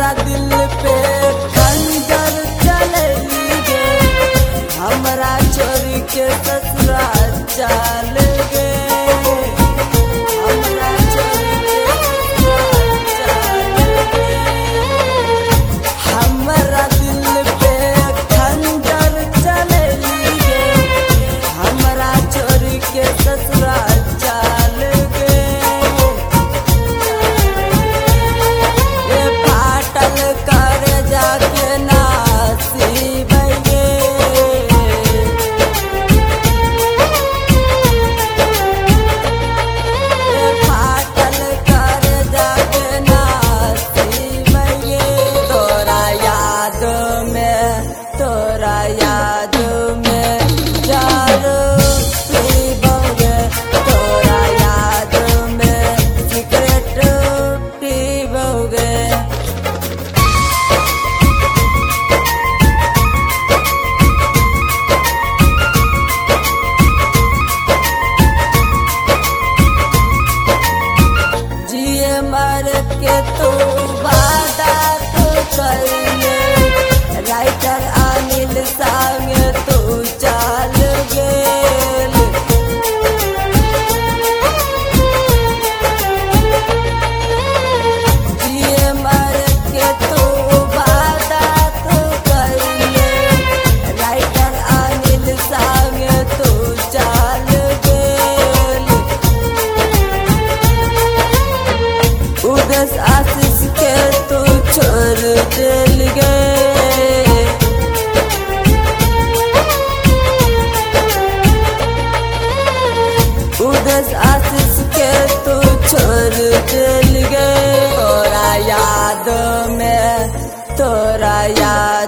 हमरा दिल पे खंजर चलई गे, हमरा छोड़ के ससुरा चल गे, हमरा छोड़ के ससुरा चल गे। हमरा दिल पे खंजर चलई गे, हमरा छोड़ के ससुरा चल गे। ये फाटल कर जाके नासिब गे, ये फाटल कर जाके नासिब गे। तोरा याद में, तोरा याद में जारो पीबोगे, तोरा याद में सिगरेट पीबोगे। जिए मर के तू वादा तू कइले, राइटर अनिल संग तू चल गेल। जिए मर के तू वादा तू कइले, राइटर अनिल संग तू चल गेल। उदेश आशीष के तू छोड़ दिल गे, उदेश आशीष के तू छोड़ दिल गे। तोरा याद में, तोरा याद